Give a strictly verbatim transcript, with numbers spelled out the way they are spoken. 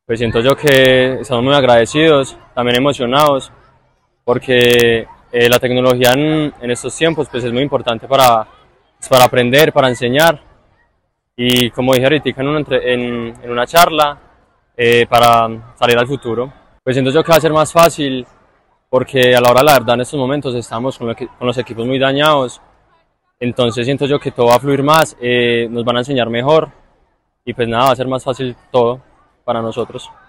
Pues siento yo que estamos muy agradecidos, también emocionados, porque eh, la tecnología en, en estos tiempos pues es muy importante para, pues, para aprender, para enseñar y como dije ahorita en una, entre- en, en una charla, eh, para salir al futuro. Pues siento yo que va a ser más fácil porque a la hora de la verdad en estos momentos estamos con, lo que- con los equipos muy dañados, entonces siento yo que todo va a fluir más, eh, nos van a enseñar mejor y pues nada, va a ser más fácil todo para nosotros.